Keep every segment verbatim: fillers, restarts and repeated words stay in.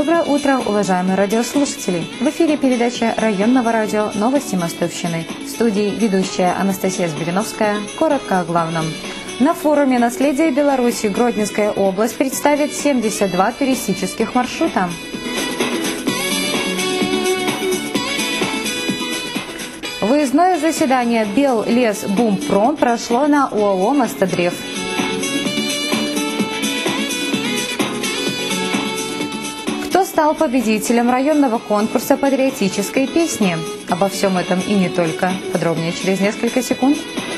Доброе утро, уважаемые радиослушатели! В эфире передача районного радио «Новости Мостовщины». В студии ведущая Анастасия Збириновская. Коротко о главном. На форуме «Наследие Беларуси» Гродненская область представит семьдесят два туристических маршрута. Выездное заседание «Беллесбумпром» прошло на ОАО «Мостодрев». Кто стал победителем районного конкурса патриотической песни? Обо всем этом и не только. Подробнее через несколько секунд.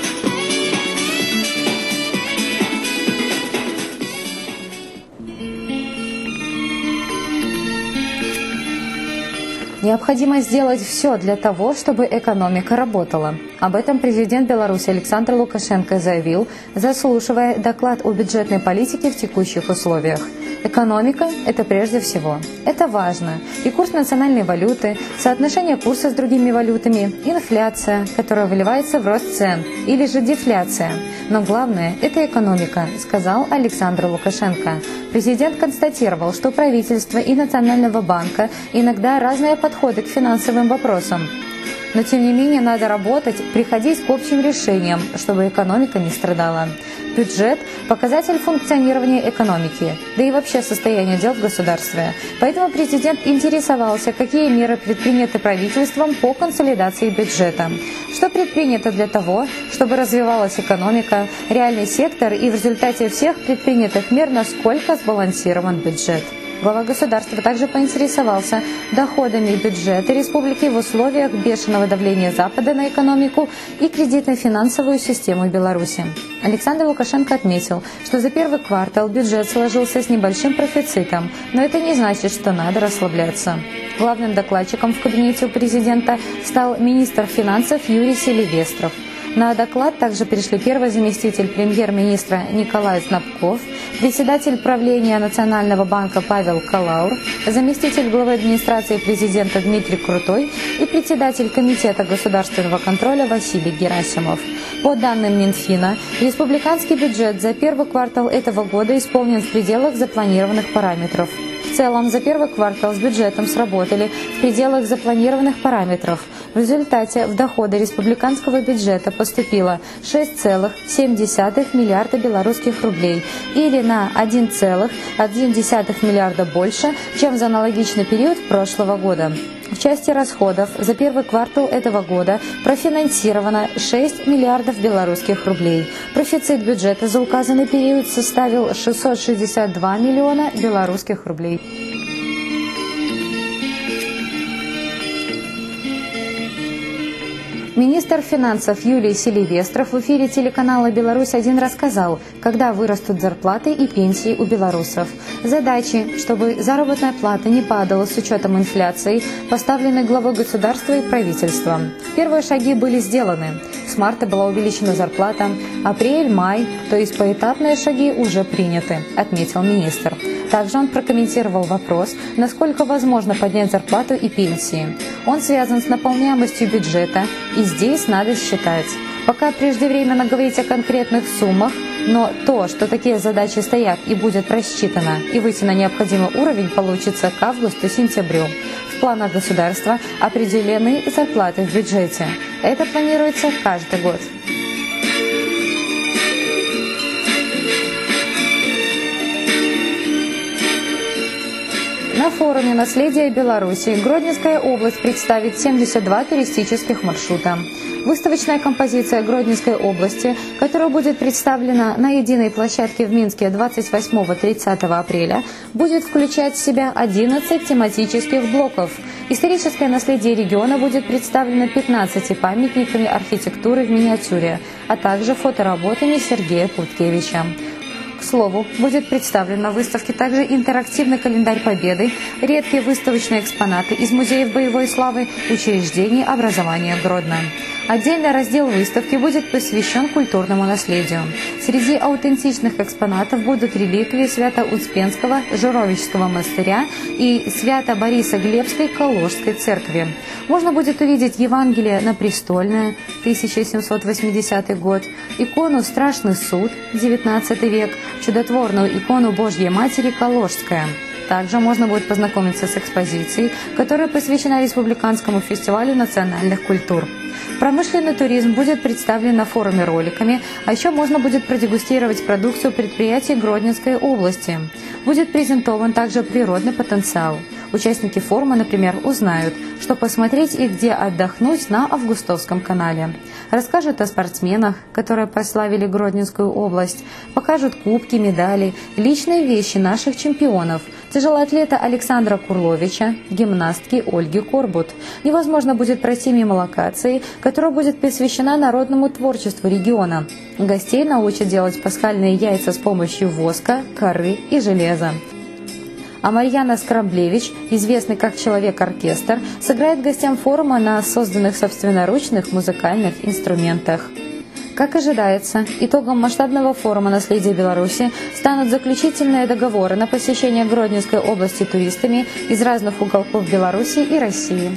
Необходимо сделать все для того, чтобы экономика работала. Об этом президент Беларуси Александр Лукашенко заявил, заслушивая доклад о бюджетной политике в текущих условиях. Экономика – это прежде всего. Это важно. И курс национальной валюты, соотношение курса с другими валютами, инфляция, которая выливается в рост цен, или же дефляция. Но главное – это экономика, сказал Александр Лукашенко. Президент констатировал, что у правительства и Национального банка иногда разные подходы к финансовым вопросам. Но тем не менее надо работать, приходить к общим решениям, чтобы экономика не страдала. Бюджет – показатель функционирования экономики, да и вообще состояния дел в государстве. Поэтому президент интересовался, какие меры предприняты правительством по консолидации бюджета. Что предпринято для того, чтобы развивалась экономика, реальный сектор и в результате всех предпринятых мер насколько сбалансирован бюджет. Глава государства также поинтересовался доходами бюджета республики в условиях бешеного давления Запада на экономику и кредитно-финансовую систему Беларуси. Александр Лукашенко отметил, что за первый квартал бюджет сложился с небольшим профицитом, но это не значит, что надо расслабляться. Главным докладчиком в кабинете у президента стал министр финансов Юрий Селивестров. На доклад также пришли первый заместитель премьер-министра Николай Знабков, председатель правления Национального банка Павел Калаур, заместитель главы администрации президента Дмитрий Крутой и председатель комитета государственного контроля Василий Герасимов. По данным Минфина, республиканский бюджет за первый квартал этого года исполнен в пределах запланированных параметров. В целом, за первый квартал с бюджетом сработали в пределах запланированных параметров. В результате в доходы республиканского бюджета поступило шесть целых семь десятых миллиарда белорусских рублей или на один целых одна десятая миллиарда больше, чем за аналогичный период прошлого года. В части расходов за первый квартал этого года профинансировано шесть миллиардов белорусских рублей. Профицит бюджета за указанный период составил шестьсот шестьдесят два миллиона белорусских рублей. Министр финансов Юрий Селивестров в эфире телеканала «Беларусь-один» рассказал, когда вырастут зарплаты и пенсии у белорусов. Задачи, чтобы заработная плата не падала с учетом инфляции, поставлены главой государства и правительством. Первые шаги были сделаны. С марта была увеличена зарплата, апрель-май, то есть поэтапные шаги уже приняты, отметил министр. Также он прокомментировал вопрос, насколько возможно поднять зарплату и пенсии. Он связан с наполняемостью бюджета, и здесь надо считать. Пока преждевременно говорить о конкретных суммах, но то, что такие задачи стоят и будет рассчитано, и выйти на необходимый уровень получится к августу-сентябрю. В планах государства определены зарплаты в бюджете. Это планируется каждый год. На форуме «Наследие Беларуси» Гродненская область представит семьдесят два туристических маршрута. Выставочная композиция Гродненской области, которая будет представлена на единой площадке в Минске двадцать восьмого — тридцатого апреля, будет включать в себя одиннадцать тематических блоков. Историческое наследие региона будет представлено пятнадцатью памятниками архитектуры в миниатюре, а также фотоработами Сергея Путкевича. К слову, будет представлен на выставке также интерактивный календарь Победы, редкие выставочные экспонаты из музеев боевой славы, учреждений образования Гродно. Отдельный раздел выставки будет посвящен культурному наследию. Среди аутентичных экспонатов будут реликвии Свято-Успенского Журовического монастыря и Свято-Бориса-Глебской Калужской церкви. Можно будет увидеть Евангелие на Престольное, тысяча семьсот восьмидесятый год, икону «Страшный суд», девятнадцатый век, чудотворную икону Божьей Матери Калужская. Также можно будет познакомиться с экспозицией, которая посвящена Республиканскому фестивалю национальных культур. Промышленный туризм будет представлен на форуме роликами, а еще можно будет продегустировать продукцию предприятий Гродненской области. Будет презентован также природный потенциал. Участники форума, например, узнают, что посмотреть и где отдохнуть на Августовском канале. Расскажут о спортсменах, которые прославили Гродненскую область, покажут кубки, медали, личные вещи наших чемпионов, тяжелоатлета Александра Курловича, гимнастки Ольги Корбут. Невозможно будет пройти мимо локации, которая будет посвящена народному творчеству региона. Гостей научат делать пасхальные яйца с помощью воска, коры и железа. А Марьяна Скраблевич, известный как Человек-оркестр, сыграет гостям форума на созданных собственноручных музыкальных инструментах. Как ожидается, итогом масштабного форума «Наследие Беларуси» станут заключительные договоры на посещение Гродненской области туристами из разных уголков Беларуси и России.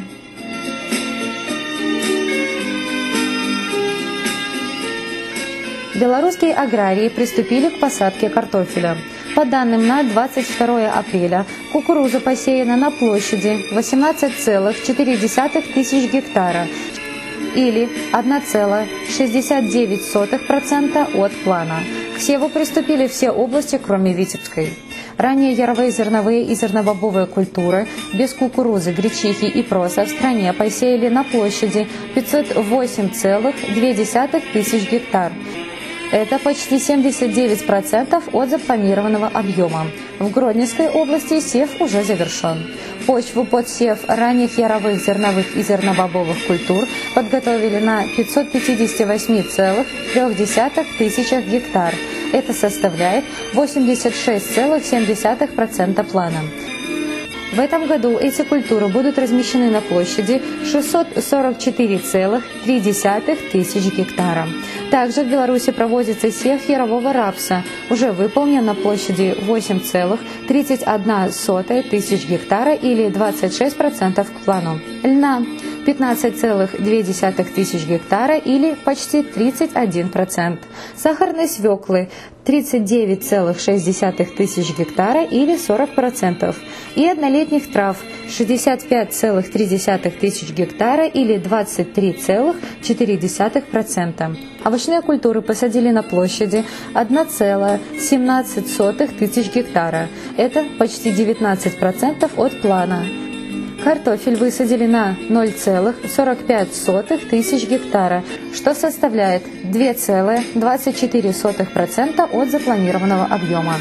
Белорусские аграрии приступили к посадке картофеля. По данным на двадцать второе апреля, кукуруза посеяна на площади восемнадцать целых четыре десятых тысяч гектара или одна целая шестьдесят девять сотых процента от плана. К севу приступили все области, кроме Витебской. Ранее яровые, зерновые и зернобобовые культуры без кукурузы, гречихи и проса в стране посеяли на площади пятьсот восемь целых две десятых тысяч гектар. Это почти семьдесят девять процентов от запланированного объема. В Гродненской области сев уже завершен. Почву под сев ранних яровых, зерновых и зернобобовых культур подготовили на пятьсот пятьдесят восемь целых три десятых тысяч гектар. Это составляет восемьдесят шесть целых семь десятых процента плана. В этом году эти культуры будут размещены на площади шестьсот сорок четыре целых три десятых тысяч гектара. Также в Беларуси проводится сев ярового рапса, уже выполнен на площади восемь целых тридцать одна сотая тысяч гектара или двадцать шесть процентов к плану. Льна пятнадцать целых две десятых тысяч гектара или почти тридцать один процент. Сахарной свеклы тридцать девять целых шесть десятых тысяч гектара или сорок процентов. И однолетних трав шестьдесят пять целых три десятых тысяч гектара или двадцать три целых четыре десятых процента. Овощные культуры посадили на площади одна целая семнадцать сотых тысяч гектара. Это почти девятнадцать процентов от плана. Картофель высадили на ноль целых сорок пять сотых тысяч гектара, что составляет два целых двадцать четыре сотых процента от запланированного объема.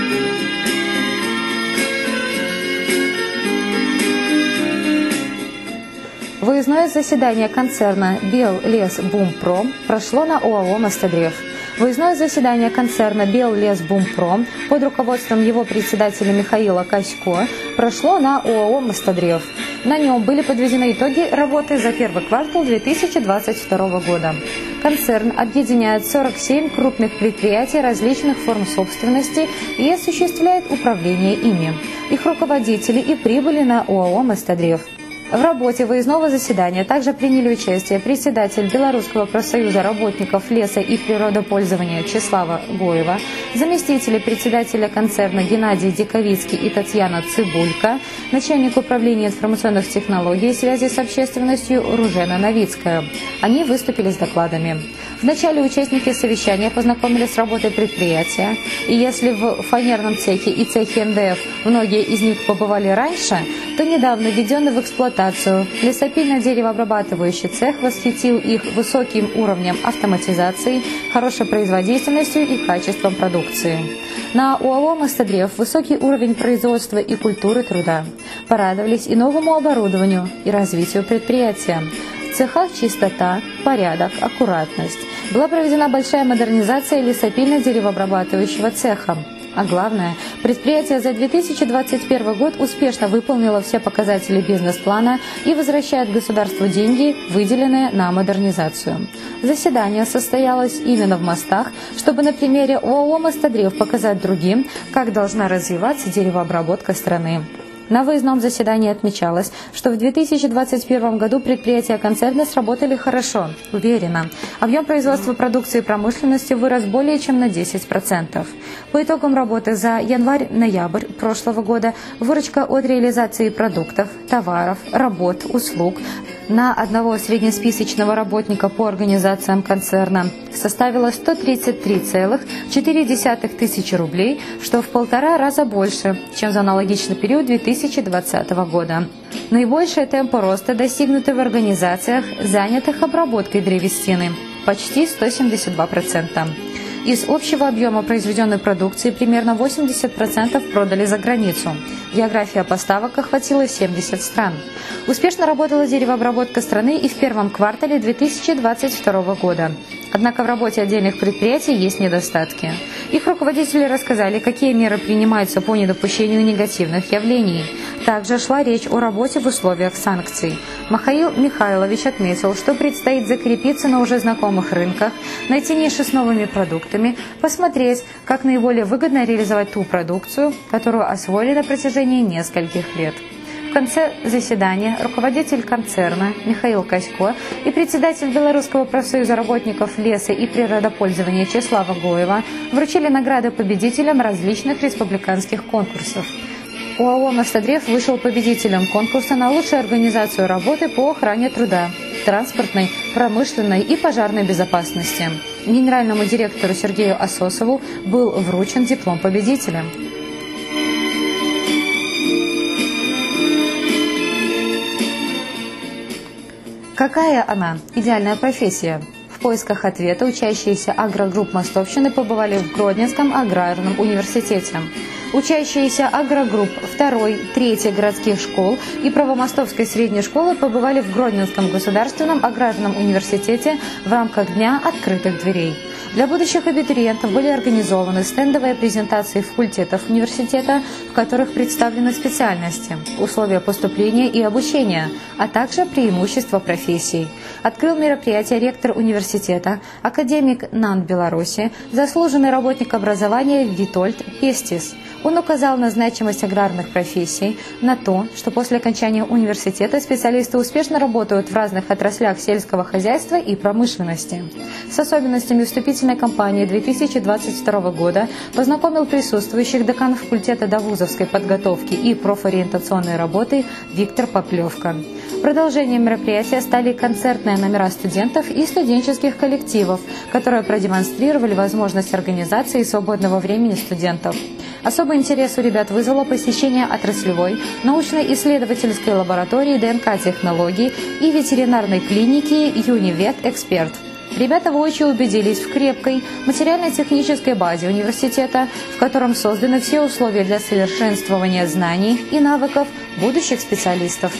Выездное заседание концерна «Беллесбумпром» прошло на ОАО «Мостодрев». Выездное заседание концерна «Беллесбумпром» под руководством его председателя Михаила Касько прошло на ОАО «Мостодрев». На нем были подведены итоги работы за первый квартал две тысячи двадцать второго года. Концерн объединяет сорок семь крупных предприятий различных форм собственности и осуществляет управление ими. Их руководители и прибыли на ОАО «Мостодрев». В работе выездного заседания также приняли участие председатель Белорусского профсоюза работников леса и природопользования Чеслава Гоева, заместители председателя концерна Геннадий Диковицкий и Татьяна Цыбулька, начальник управления информационных технологий и связи с общественностью Ружена Новицкая. Они выступили с докладами. Вначале участники совещания познакомились с работой предприятия, и если в фанерном цехе и цехе эн дэ эф многие из них побывали раньше, то недавно введенный в эксплуатацию лесопильно-деревообрабатывающий цех восхитил их высоким уровнем автоматизации, хорошей производительностью и качеством продукции. На ОАО «Мостодрев» высокий уровень производства и культуры труда. Порадовались и новому оборудованию, и развитию предприятия. В цехах чистота, порядок, аккуратность. Была проведена большая модернизация лесопильно-деревообрабатывающего цеха. А главное, предприятие за две тысячи двадцать первый год успешно выполнило все показатели бизнес-плана и возвращает государству деньги, выделенные на модернизацию. Заседание состоялось именно в Мостах, чтобы на примере ОАО «Мостодрев» показать другим, как должна развиваться деревообработка страны. На выездном заседании отмечалось, что в две тысячи двадцать первом году предприятия концерна сработали хорошо, уверенно. Объем производства продукции и промышленности вырос более чем на десять процентов. По итогам работы за январь-ноябрь прошлого года выручка от реализации продуктов, товаров, работ, услуг на одного среднесписочного работника по организациям концерна составила сто тридцать три целых четыре десятых тысячи рублей, что в полтора раза больше, чем за аналогичный период две тысячи двадцатого года. Наибольшие темпы роста достигнуты в организациях, занятых обработкой древесины – почти сто семьдесят два процента. Из общего объема произведенной продукции примерно восемьдесят процентов продали за границу. География поставок охватила семьдесят стран. Успешно работала деревообработка страны и в первом квартале две тысячи двадцать второго года. Однако в работе отдельных предприятий есть недостатки. Их руководители рассказали, какие меры принимаются по недопущению негативных явлений. Также шла речь о работе в условиях санкций. Михаил Михайлович отметил, что предстоит закрепиться на уже знакомых рынках, найти ниши с новыми продуктами, посмотреть, как наиболее выгодно реализовать ту продукцию, которую освоили на протяжении нескольких лет. В конце заседания руководитель концерна Михаил Косько и председатель Белорусского профсоюза работников леса и природопользования Чеслава Гоева вручили награды победителям различных республиканских конкурсов. ОАО «Мостодрев» вышел победителем конкурса на лучшую организацию работы по охране труда, транспортной, промышленной и пожарной безопасности. Генеральному директору Сергею Ососову был вручен диплом победителя. Какая она, идеальная профессия? В поисках ответа учащиеся агрогрупп Мостовщины побывали в Гродненском аграрном университете. Учащиеся агрогрупп второй, третьей городских школ и Правомостовской средней школы побывали в Гродненском государственном аграрном университете в рамках Дня открытых дверей. Для будущих абитуриентов были организованы стендовые презентации факультетов университета, в которых представлены специальности, условия поступления и обучения, а также преимущества профессий. Открыл мероприятие ректор университета, академик НАН Беларуси, заслуженный работник образования Витольд Пестис. Он указал на значимость аграрных профессий, на то, что после окончания университета специалисты успешно работают в разных отраслях сельского хозяйства и промышленности. С особенностями вступительной кампании две тысячи двадцать второго года познакомил присутствующих декан факультета довузовской подготовки и профориентационной работы Виктор Поплевка. Продолжением мероприятия стали концертные номера студентов и студенческих коллективов, которые продемонстрировали возможность организации свободного времени студентов. Особый интерес у ребят вызвало посещение отраслевой научно-исследовательской лаборатории ДНК-технологий и ветеринарной клиники «Юнивет Эксперт». Ребята воочию убедились в крепкой материально-технической базе университета, в котором созданы все условия для совершенствования знаний и навыков будущих специалистов.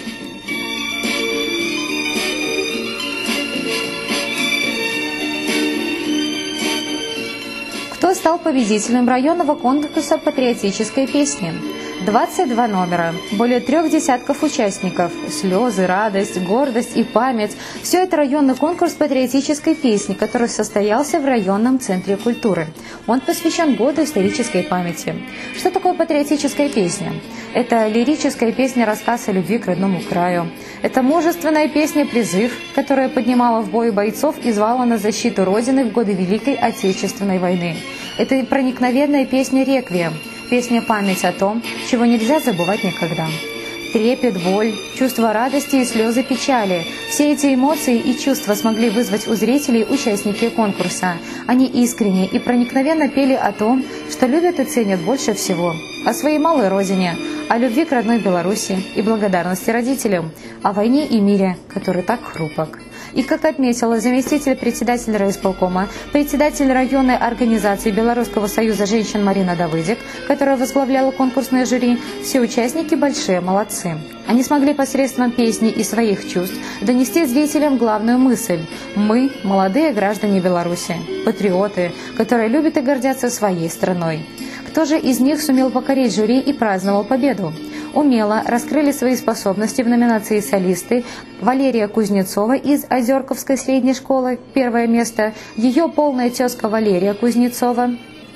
Кто стал победителем районного конкурса патриотической песни? двадцать два номера, более трех десятков участников, слезы, радость, гордость и память – все это районный конкурс патриотической песни, который состоялся в районном центре культуры. Он посвящен году исторической памяти. Что такое патриотическая песня? Это лирическая песня-рассказ о любви к родному краю. Это мужественная песня-призыв, которая поднимала в бой бойцов и звала на защиту Родины в годы Великой Отечественной войны. Это проникновенная песня-реквием. Песня «Память о том, чего нельзя забывать никогда». Трепет, боль, чувство радости и слезы печали – все эти эмоции и чувства смогли вызвать у зрителей участники конкурса. Они искренне и проникновенно пели о том, что любят и ценят больше всего. О своей малой родине, о любви к родной Беларуси и благодарности родителям, о войне и мире, который так хрупок. И, как отметила заместитель председателя райисполкома, председатель районной организации Белорусского союза женщин Марина Давыдик, которая возглавляла конкурсное жюри, все участники большие молодцы. Они смогли посредством песни и своих чувств донести зрителям главную мысль – мы – молодые граждане Беларуси, патриоты, которые любят и гордятся своей страной. Кто же из них сумел покорить жюри и праздновал победу? Умело раскрыли свои способности в номинации «Солисты» Валерия Кузнецова из Озерковской средней школы, первое место, ее полная тезка Валерия Кузнецова,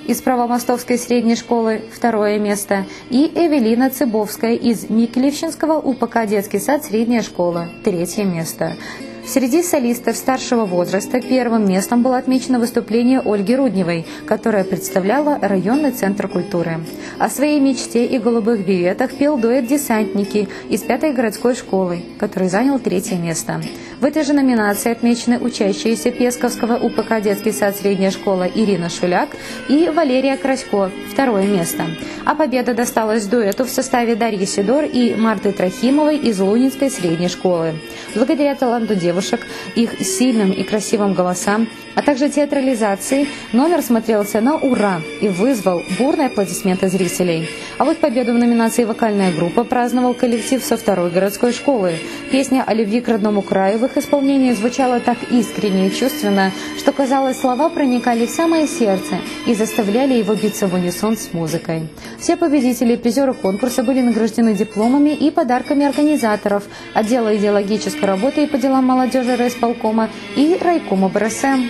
из Правомостовской средней школы – второе место, и Эвелина Цыбовская из Микелевщинского УПК «Детский сад» средняя школа – третье место. Среди солистов старшего возраста первым местом было отмечено выступление Ольги Рудневой, которая представляла районный центр культуры. О своей мечте и голубых беретах пел дуэт «Десантники» из пятой городской школы, который занял третье место. В этой же номинации отмечены учащиеся Песковского УПК «Детский сад» средняя школа Ирина Шуляк и Валерия Красько, второе место. А победа досталась дуэту в составе Дарьи Сидор и Марты Трохимовой из Лунинской средней школы. Благодаря таланту девушек, их сильным и красивым голосам, а также театрализации, номер смотрелся на ура и вызвал бурные аплодисменты зрителей. А вот победу в номинации «Вокальная группа» праздновал коллектив со второй городской школы. Песня о любви к родному краю в их исполнении звучала так искренне и чувственно, что, казалось, слова проникали в самое сердце и заставляли его биться в унисон с музыкой. Все победители и призеры конкурса были награждены дипломами и подарками организаторов, отдела идеологической работы и по делам молодежи райисполкома и райкома БРСМ.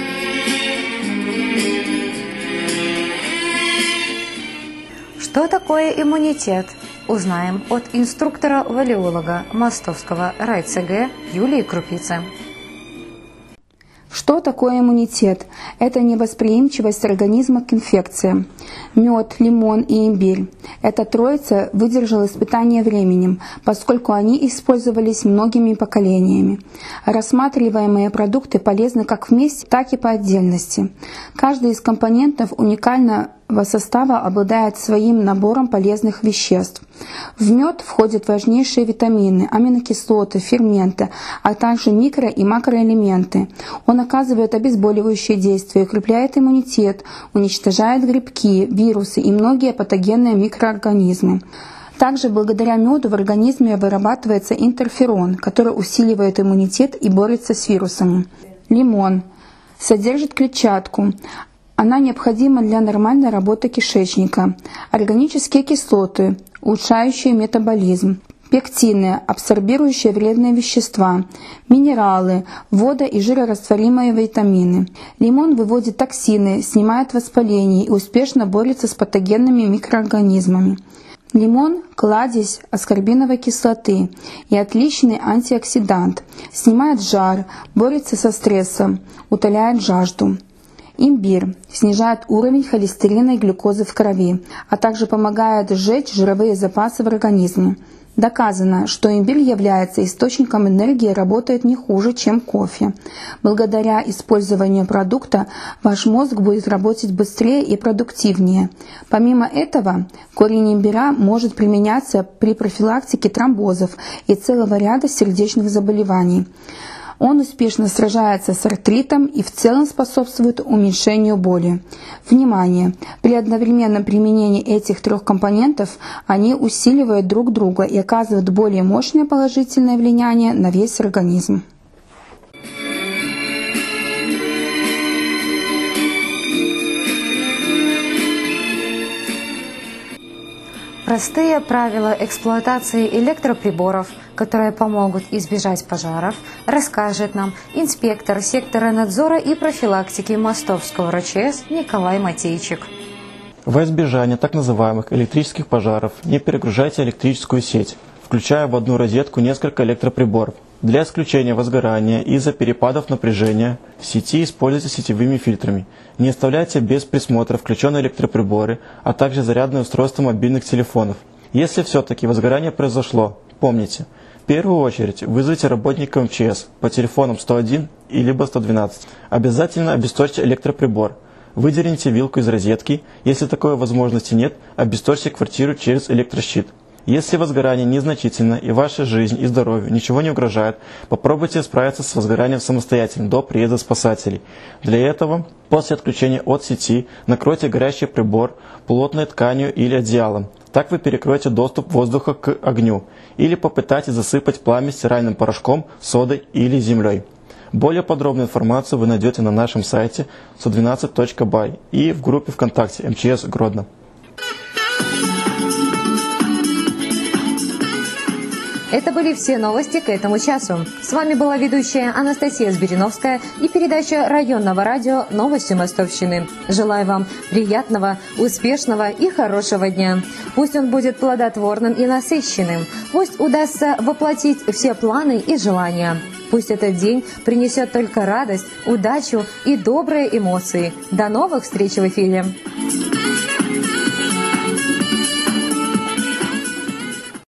Что такое иммунитет? Узнаем от инструктора-валеолога Мостовского райЦГ Юлии Крупицы. Что такое иммунитет? Это невосприимчивость организма к инфекциям. Мед, лимон и имбирь. Эта троица выдержала испытание временем, поскольку они использовались многими поколениями. Рассматриваемые продукты полезны как вместе, так и по отдельности. Каждый из компонентов уникального состава обладает своим набором полезных веществ. В мед входят важнейшие витамины, аминокислоты, ферменты, а также микро- и макроэлементы. Он оказывает обезболивающее действие, укрепляет иммунитет, уничтожает грибки, вирусы и многие патогенные микроорганизмы. Также благодаря меду в организме вырабатывается интерферон, который усиливает иммунитет и борется с вирусами. Лимон содержит клетчатку. Она необходима для нормальной работы кишечника. Органические кислоты, улучшающие метаболизм. Пектины, абсорбирующие вредные вещества. Минералы, водо- и жирорастворимые витамины. Лимон выводит токсины, снимает воспаление и успешно борется с патогенными микроорганизмами. Лимон – кладезь аскорбиновой кислоты и отличный антиоксидант. Снимает жар, борется со стрессом, утоляет жажду. Имбирь снижает уровень холестерина и глюкозы в крови, а также помогает сжечь жировые запасы в организме. Доказано, что имбирь является источником энергии и работает не хуже, чем кофе. Благодаря использованию продукта ваш мозг будет работать быстрее и продуктивнее. Помимо этого, корень имбиря может применяться при профилактике тромбозов и целого ряда сердечных заболеваний. Он успешно сражается с артритом и в целом способствует уменьшению боли. Внимание! При одновременном применении этих трех компонентов они усиливают друг друга и оказывают более мощное положительное влияние на весь организм. Простые правила эксплуатации электроприборов, которые помогут избежать пожаров, расскажет нам инспектор сектора надзора и профилактики Мостовского РЧС Николай Матейчик. Во избежание так называемых электрических пожаров не перегружайте электрическую сеть, включая в одну розетку несколько электроприборов. Для исключения возгорания из-за перепадов напряжения в сети используйте сетевыми фильтрами. Не оставляйте без присмотра включенные электроприборы, а также зарядное устройство мобильных телефонов. Если все-таки возгорание произошло, помните, в первую очередь вызовите работника МЧС по телефонам сто один и либо сто двенадцать. Обязательно обесточьте электроприбор. Выдерните вилку из розетки. Если такой возможности нет, обесточьте квартиру через электрощит. Если возгорание незначительно и вашей жизни и здоровью ничего не угрожает, попробуйте справиться с возгоранием самостоятельно до приезда спасателей. Для этого после отключения от сети накройте горящий прибор плотной тканью или одеялом. Так вы перекроете доступ воздуха к огню. Или попытайтесь засыпать пламя стиральным порошком, содой или землей. Более подробную информацию вы найдете на нашем сайте сто двенадцать точка бай и в группе ВКонтакте МЧС Гродно. Это были все новости к этому часу. С вами была ведущая Анастасия Збириновская и передача районного радио «Новости Мостовщины». Желаю вам приятного, успешного и хорошего дня. Пусть он будет плодотворным и насыщенным. Пусть удастся воплотить все планы и желания. Пусть этот день принесет только радость, удачу и добрые эмоции. До новых встреч в эфире!